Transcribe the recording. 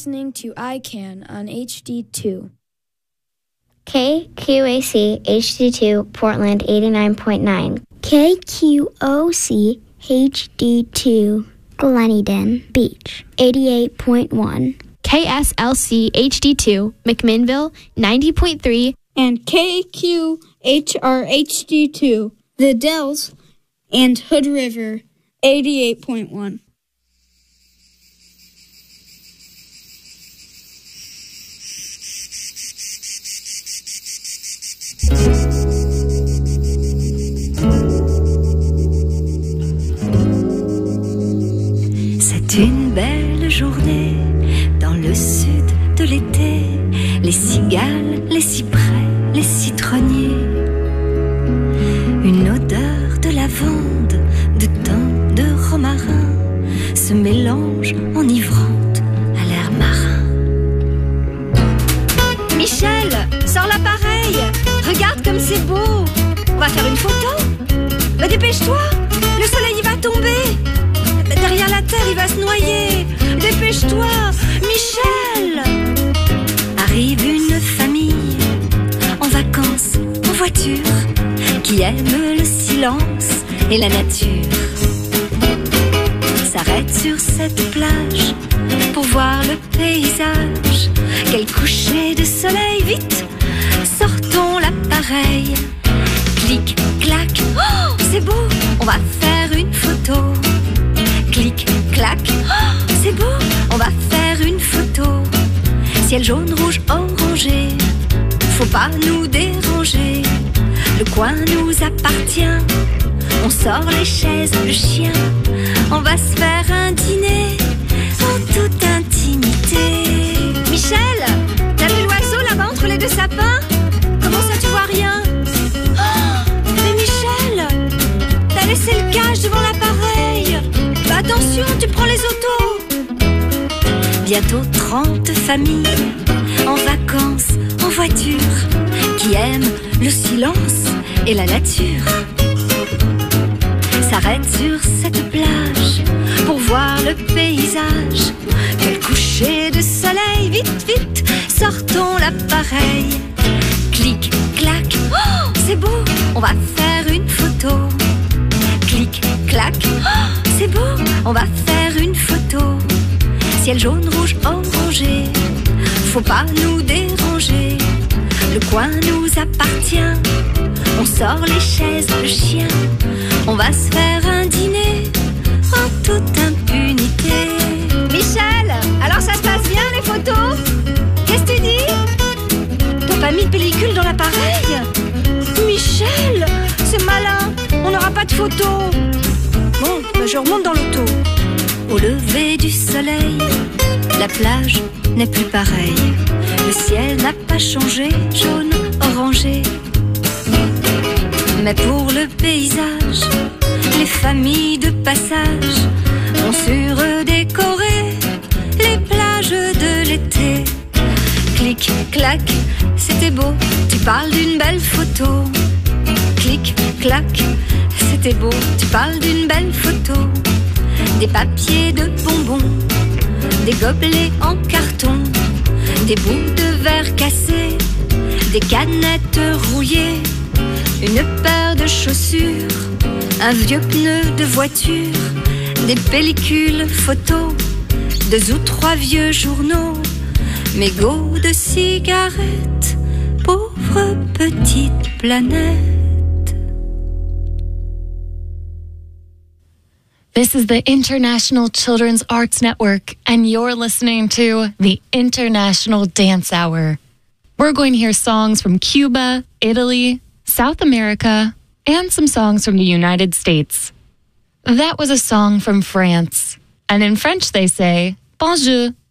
listening to ICANN on HD2. KQAC HD2 Portland 89.9. KQOC HD2 Gleneden Beach 88.1. KSLC HD2 McMinnville 90.3. And KQHR HD2 The Dells and Hood River 88.1. C'est une belle journée dans le sud de l'été. Les cigales, les cyprès, les citronniers. Une odeur de lavande, de thym, de romarin se mélange enivrante à l'air marin. Michel, sors l'appareil. Regarde comme c'est beau. On va faire une photo. Mais dépêche-toi, le soleil il va tomber. Derrière la terre, il va se noyer. Dépêche-toi, Michel. Arrive une famille en vacances, en voiture, qui aime le silence et la nature. S'arrête sur cette plage pour voir le paysage. Quel coucher de soleil, vite, sortons l'appareil. Clic, clac, oh, c'est beau, on va faire une photo. Clic, clac, oh, c'est beau, on va faire une photo. Ciel jaune, rouge, orangé, faut pas nous déranger. Le coin nous appartient, on sort les chaises, le chien. On va se faire un dîner en toute intimité. Michel, t'as vu l'oiseau là-bas entre les deux sapins? Comment ça tu vois rien? Oh, mais Michel, t'as laissé le cache devant l'appareil. Bah attention, tu prends les autos. Bientôt 30 familles en vacances, en voiture, qui aiment le silence et la nature. S'arrête sur cette plage pour voir le paysage. Quel coucher de soleil, vite, vite, sortons l'appareil. Clic, clac, oh, c'est beau, on va faire une photo. Clic, clac, oh, c'est beau, on va faire une photo. Ciel jaune, rouge, orangé, faut pas nous déranger. Le coin nous appartient, on sort les chaises, le chien. On va se faire un dîner en toute impunité. Michel, alors ça se passe bien les photos? Qu'est-ce que tu dis? T'as pas mis de pellicule dans l'appareil? Michel, c'est malin, on n'aura pas de photos. Bon, ben je remonte dans l'auto. Au lever du soleil, la plage n'est plus pareille. Le ciel n'a pas changé, jaune, orangé. Mais pour le paysage, les familles de passage ont surdécoré les plages de l'été. Clic, clac, c'était beau, tu parles d'une belle photo. Clic, clac, c'était beau, tu parles d'une belle photo. Des papiers de bonbons, des gobelets en carton, des bouts de verre cassés, des canettes rouillées, une paire de chaussures, un vieux pneu de voiture, des pellicules photos, 2 ou 3 vieux journaux, mégots de cigarettes, pauvre petite planète. This is the International Children's Arts Network, and you're listening to the International Dance Hour. We're going to hear songs from Cuba, Italy, South America, and some songs from the United States. That was a song from France, and in French they say, Bonjour.